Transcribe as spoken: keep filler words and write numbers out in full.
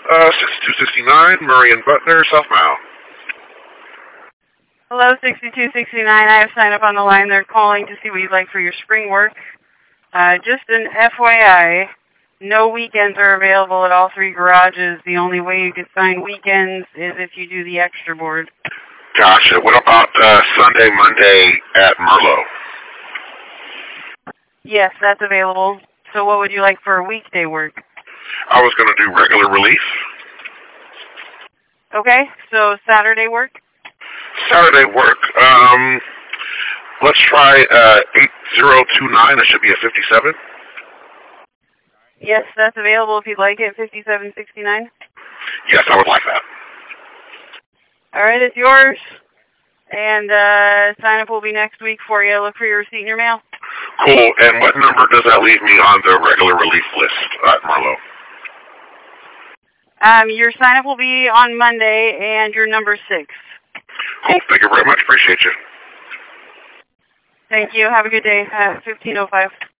Uh, sixty-two sixty-nine, Murray and Butner, South Mile. Hello, sixty-two sixty-nine. I have signed up on the line. They're calling to see what you'd like for your spring work. Uh, just an F Y I, no weekends are available at all three garages. The only way you can sign weekends is if you do the extra board. Gotcha. What about uh, Sunday, Monday at Merlot? Yes, that's available. So what would you like for weekday work? I was going to do regular relief. Okay, so Saturday work? Saturday work. Um, let's try uh, eight zero two nine. That should be a fifty-seven. Yes, that's available if you'd like it, fifty-seven sixty-nine. Yes, I would like that. All right, it's yours. And uh, sign-up will be next week for you. Look for your receipt in your mail. Cool. And what number does that leave me on the regular relief list at Merlot? Um, your sign-up will be on Monday, and your number six. Cool. Thank you very much. Appreciate you. Thank you. Have a good day. Uh, fifteen oh five.